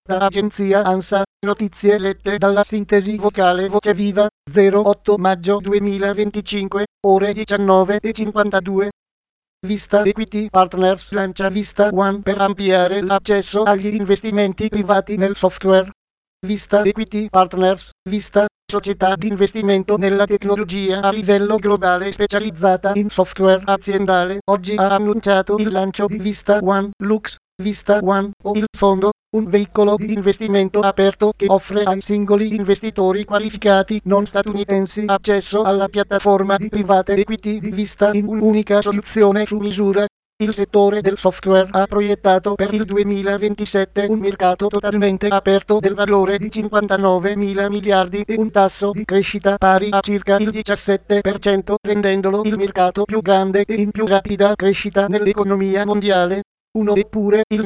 Da agenzia ANSA, notizie lette dalla sintesi vocale Voce Viva, 08 maggio 2025, ore 19:52. Vista Equity Partners lancia Vista One per ampliare l'accesso agli investimenti privati nel software. Vista Equity Partners, Vista, società di investimento nella tecnologia a livello globale specializzata in software aziendale, oggi ha annunciato il lancio di Vista One Lux. Vista One, o il fondo, un veicolo di investimento aperto che offre ai singoli investitori qualificati non statunitensi accesso alla piattaforma di private equity di Vista in un'unica soluzione su misura. Il settore del software ha proiettato per il 2027 un mercato totalmente aperto del valore di 59 mila miliardi e un tasso di crescita pari a circa il 17%, rendendolo il mercato più grande e in più rapida crescita nell'economia mondiale. Eppure il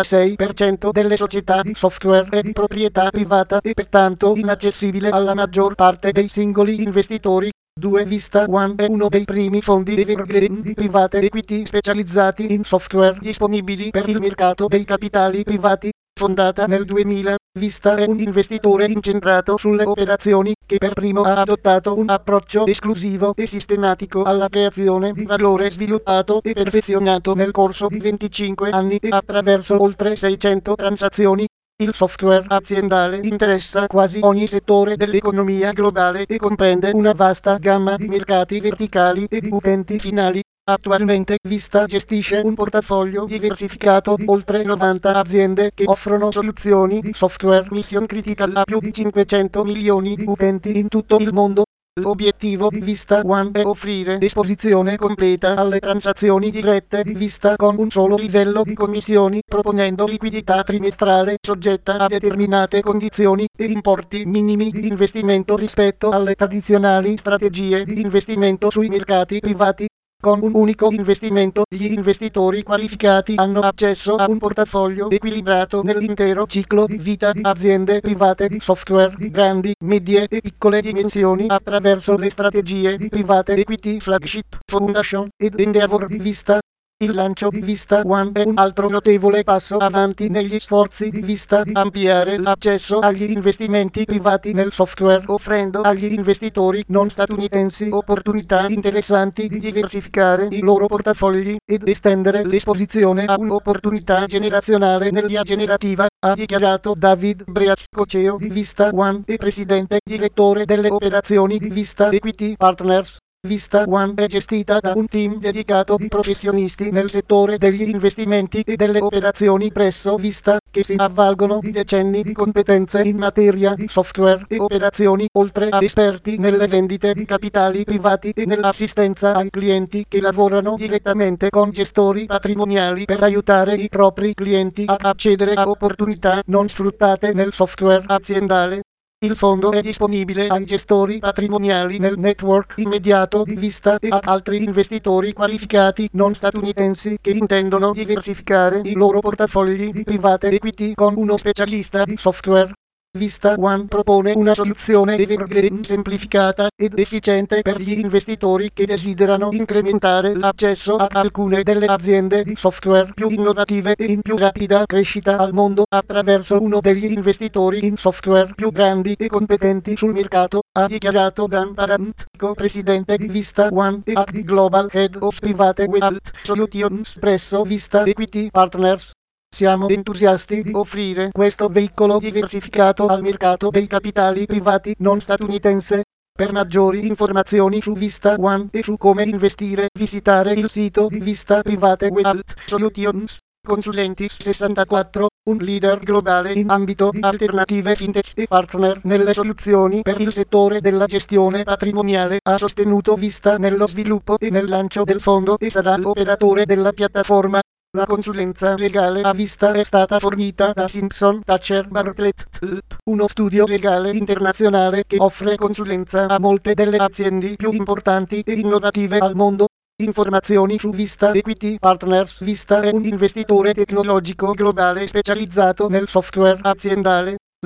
96% delle società di software è di proprietà privata e pertanto inaccessibile alla maggior parte dei singoli investitori. 2. Vista One è uno dei primi fondi evergreen di private equity specializzati in software disponibili per il mercato dei capitali privati. Fondata nel 2000, Vista è un investitore incentrato sulle operazioni che per primo ha adottato un approccio esclusivo e sistematico alla creazione di valore sviluppato e perfezionato nel corso di 25 anni e attraverso oltre 600 transazioni. Il software aziendale interessa quasi ogni settore dell'economia globale e comprende una vasta gamma di mercati verticali e di utenti finali. Attualmente Vista gestisce un portafoglio diversificato di oltre 90 aziende che offrono soluzioni di software mission critical a più di 500 milioni di utenti in tutto il mondo. L'obiettivo di Vista One è offrire esposizione completa alle transazioni dirette di Vista con un solo livello di commissioni, proponendo liquidità trimestrale soggetta a determinate condizioni e importi minimi di investimento rispetto alle tradizionali strategie di investimento sui mercati privati. Con un unico investimento, gli investitori qualificati hanno accesso a un portafoglio equilibrato nell'intero ciclo di vita di aziende private di software di grandi, medie e piccole dimensioni attraverso le strategie di private equity flagship, foundation ed endeavor di Vista. Il lancio di Vista One è un altro notevole passo avanti negli sforzi di Vista di ampliare l'accesso agli investimenti privati nel software, offrendo agli investitori non statunitensi opportunità interessanti di diversificare i loro portafogli ed estendere l'esposizione a un'opportunità generazionale nell'IA generativa, ha dichiarato David Breach, co-CEO di Vista One e presidente direttore delle operazioni di Vista Equity Partners. Vista One è gestita da un team dedicato di professionisti nel settore degli investimenti e delle operazioni presso Vista, che si avvalgono di decenni di competenze in materia di software e operazioni, oltre a esperti nelle vendite di capitali privati e nell'assistenza ai clienti che lavorano direttamente con gestori patrimoniali per aiutare i propri clienti ad accedere a opportunità non sfruttate nel software aziendale. Il fondo è disponibile ai gestori patrimoniali nel network immediato di Vista e ad altri investitori qualificati non statunitensi che intendono diversificare i loro portafogli di private equity con uno specialista di software. Vista One propone una soluzione evergreen semplificata ed efficiente per gli investitori che desiderano incrementare l'accesso ad alcune delle aziende di software più innovative e in più rapida crescita al mondo attraverso uno degli investitori in software più grandi e competenti sul mercato, ha dichiarato Dan Parent, co-presidente di Vista One e AD Global Head of Private Wealth Solutions presso Vista Equity Partners. Siamo entusiasti di offrire questo veicolo diversificato al mercato dei capitali privati non statunitense. Per maggiori informazioni su Vista One e su come investire, visitare il sito di Vista Private Wealth Solutions. Consulentis 64, un leader globale in ambito di alternative fintech e partner nelle soluzioni per il settore della gestione patrimoniale, ha sostenuto Vista nello sviluppo e nel lancio del fondo e sarà l'operatore della piattaforma. La consulenza legale a Vista è stata fornita da Simpson Thacher Bartlett, uno studio legale internazionale che offre consulenza a molte delle aziende più importanti e innovative al mondo. Informazioni su Vista Equity Partners. Vista è un investitore tecnologico globale specializzato nel software aziendale.